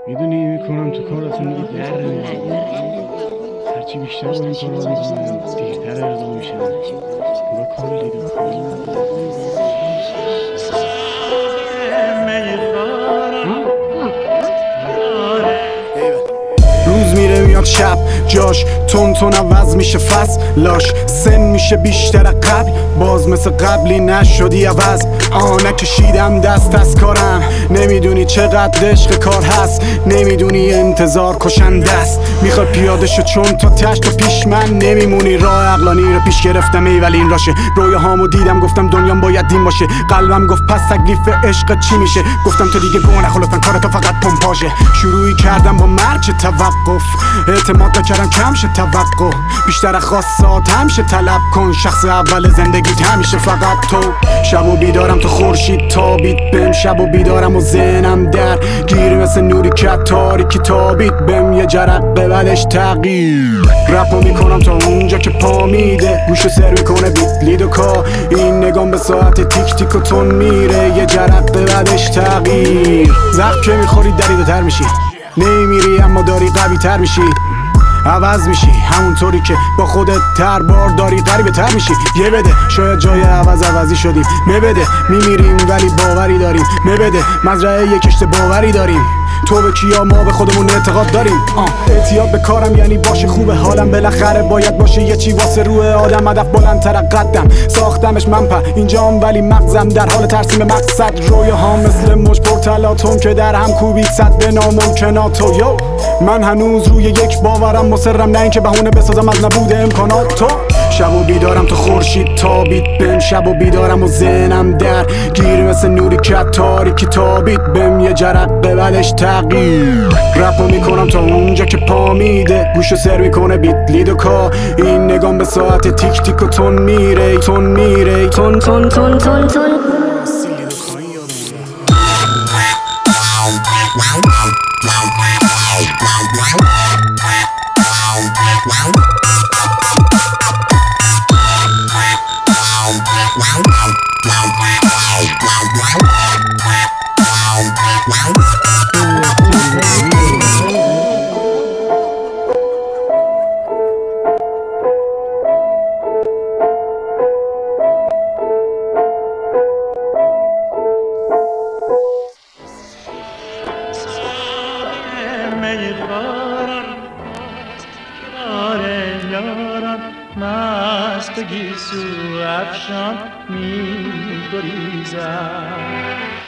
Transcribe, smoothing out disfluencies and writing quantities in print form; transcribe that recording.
میدونی میکنم تو کار اصلا دیگه در نمیاد. هرچی بیشتر با این کار رو میکنم دیرتر ارضا میشم. انگار کلی دو روز میره میاد شب جاش تون عوض میشه فصل لاش سن میشه بیشتر قبل باز مثل قبلی نشدی عوض نکشیدم دست از کارم نمیدونی چقدر عشق کار هست نمیدونی انتظار کشنده است میخوای پیاده شو چون تا تشت و پیش من نمیمونی راه عقلانی رو پیش گرفتم ای ولی این راشه رویاهامو دیدم گفتم دنیام باید دین باشه قلبم گفت پس تکلیف عشق چی میشه گفتم تو دیگه گوه نخور لطفا کار تو فقط پمپاژه شروعی کردم با مرج توقف اعتماد نکردم کم شه توقع بیشتر خواستات همیشه طلب کن شخص اول زندگیت همیشه فقط تو شب و بیدارم تو خورشید تابید بهم شب و بیدارم و ذهنم در گیر مثل نوری که تاریکی تابید بهم یه جرقه بعدش تغییر رپو میکنم تا اونجا که پا میده گوشو سر میکنه بیت لید و کا این نگام به ساعت تیک تیک و تون میره یه جرقه بعدش تغییر زخم که میخوری دریده تر میشی نمیری اما داری قوی تر میشی عوض میشی همونطوری که با خودت تر بار داری غریبه تر میشی یه بده شاید جای عوضی شدیم بده میمیریم ولی باوری داریم بده مزرعه یه کشت باوری داریم تو به کیا ما به خودمون اعتقاد داریم اعتیاد به کارم یعنی باشه خوبه حالم بالاخره باید باشه یه چی واسه روح آدم هدف بلندتر قدم ساختمش من اینجام ولی مغزم در حال ترسیم مقصد رویاها مثل مش پرتلاتون که در هم کوبید صد به ناممکناتو یو من هنوز روی یک باورم مصرم نه اینکه بهونه بسازم از نبود امکانات تو شب و بیدارم تو خورشید تابید بهم شب و بیدارم و ذهنم در گیر مثل نوری که تاریکی تابید بهم یه جرقه بعدش تغییر رپو میکنم تا اونجا که پا میده گوشو سر میکنه بیت لید و کا این نگام به ساعت تیک تیک و تون میره تون مست گیسو افشان می گریزد